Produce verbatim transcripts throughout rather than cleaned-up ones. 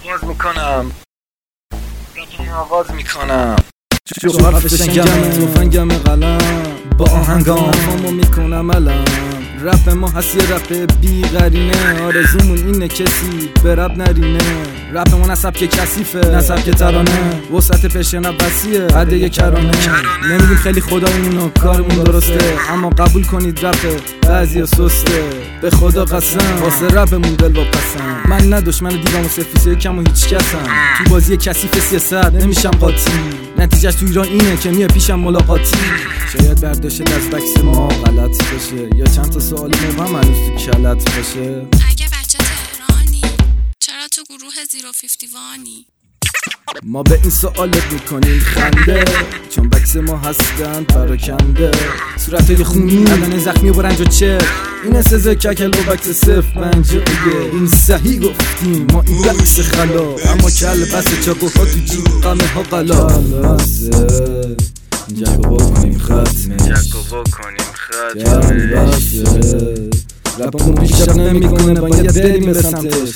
آغاز میکنم رفتم آغاز میکنم جو حرف شنگم توفنگم قلم با آهنگام فامو میکنم علم رپ ما هست یه رپ بی قرینه آرزومون اینه کسی به رپ نرینه رپ ما نسب که کثیفه نسب که ترانه وسط پرشن وسیعه عده یه کرانه نمیدیم خیلی خدایمونو کارمون درسته اما قبول کنید رپ بعضی سسته به خدا قسم واسه رپمون دل واپسم من نه دشمن دیوام و سفیسه کم و هیچ کسم تو بازی کثیف سیاست نمیشم قاطی نتیجهش تو ایران اینه که میه پیشم ملاقاتی شاید برداشت از بکس ما غلط بشه یا چند تا سوال مبهم هنوز تو کلت باشه. اگه بچه تهرانی چرا تو گروه زیرو فیفتی وانی؟ ما به این سوالت میکنیم خنده چون بکس ما هستن پراکنده صورتای خونی بدن زخمی و رنج و چه این سزه ککل و بکس صف پنجه این صحیح گفتیم ما این بکس خلا اما کل بس چاقو ها تو جیب قمه ها قلا بسه جگو بکنیم ختمش جگو بکنیم ختمش رپمون پیشرفت نمیکنه باید بریم به سمتش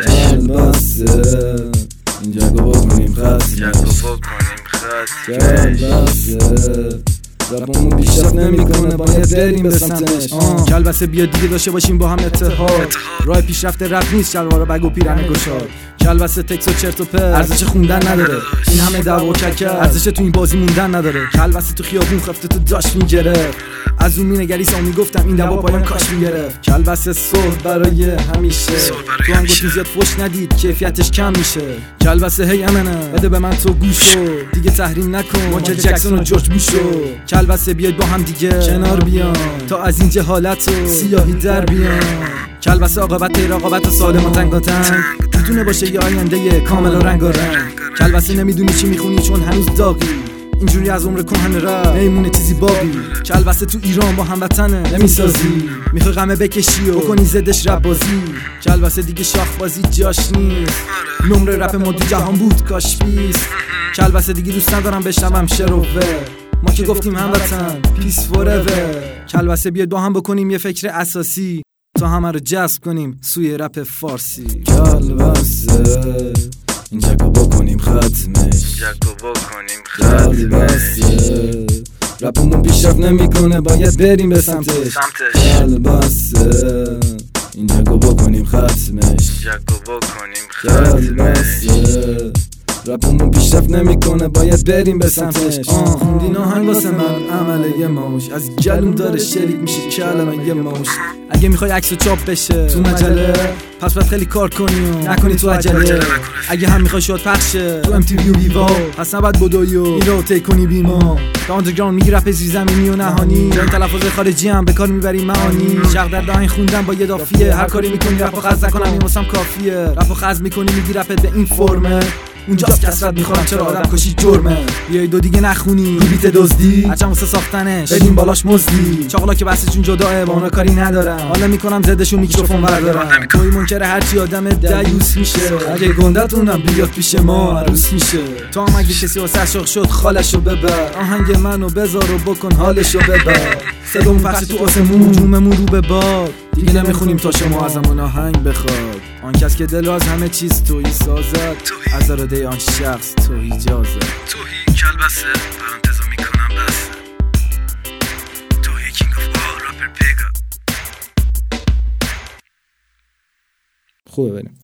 بسه این جگو بکنیم ختمش جگو بکنیم ختمش رپمون پیشرفت نمیکنه باید بریم به سمتش کلبسه بیا دیگه داشته باشیم با هم اتحاد راه پیشرفت رپ نیست شلوار بگ و پیرن گشاد کلبسه تکس و چرت و پرت ارزش خوندن نداره این همه دعوا و ککر ارزش تو این بازی موندن نداره کلبسه تو خیابون خفته تو داش میگرفت از اون مینگری سا میگفتم این دعوا پایان کاش میگرفت کلبسه صلح برای همیشه تو هم گفتین زیاد فوش ندید کیفیتش کم میشه کلبسه هی امنه بده به من تو گوشو دیگه تحریم نکن مایکل جکسون و جورج بوشو کلبسه بیاید با هم دیگه کنار بیان تا از این جهالت و سیاهی در بیان کلبسه عاقبت رقابت سالم و تنگاتنگ میتونه باشه یه آینده کامل و رنگ و رنگ کلبسه نمیدونی چی میخونی چون هنوز داغی اینجوری از عمر کهنه را نمیمونه چیزی باقی کلبسه تو ایران با هموطنه نمیسازی میخوای غمه بکشی و بکنی زدش رپ بازی کلبسه دیگه شاخ بازی جاش نیست نمره رپ ما تو جهان بود کاش پیس کلبسه دیگه دوست ندارم بشنوم شروه ما که گفتیم هموطن پیس فوراور کلبسه بیاد با هم بکنیم یه فکر اساسی تا همه رو جذب کنیم سوی رپ فارسی کلبسه این جگو بکنیم ختمش جگو بکنیم ختمش رپمون پیشرفت نمیکنه باید بریم به سمتش کلبسه این جگو بکنیم ختمش جگو بکنیم ختمش رپمون پیشرفت نمیکنه باید بریم به سمتش خوندین آهنگ واسه من عمله یه ماش از گلوم داره شریک میشه کلمه یه ماش اگه میخوای عکس و چاپ بشه تو مجله پس باید خیلی کار کنی و نکنی تو عجله اگه هم میخوای شاد پخشه تو ام تی وی و ویوا پس نباید بدوی و این رو طی کنی بیما تا آندرگراند میگی رپ زیرزمینی و نهانی جای تلفظ خارجی هم به کار میبری معانی شق در دهن خوندن با یه دافیه هر کاری میکنی رپو خز نکنم این واسم کافیه رپو خز میکنی میگی رپت به این فرمه اونجاست کسرت میخورم چرا آدم کشی جرمه بیای دو دیگه نخونی رو بیت دزدی هرچند واسه ساختنش بدیم بالاش مزدی چاقلا که بحثشون جداه با اونا کاری ندارم حالا میکنم زدشون میکروفون بردارم توی منکر هرچی آدم دیوس میشه اگه گندتونم بیاد پیش ما عروس میشه تو هم اگه کسی واسه عشق شد خالشو ببر آهنگ منو بذار و بکن حالشو ببر صدامون پخش تو آسمون جوممون رو به باد دیگه نمیخونیم تا شما ازمون آهنگ بخواد آن کس که دل از همه چیز تویی سازد از اراده آن شخص تو اجازه توهی کلبسه پرانتزا میکنم بسه توهی کینگ اف آل رپر پیگا خوبه بریم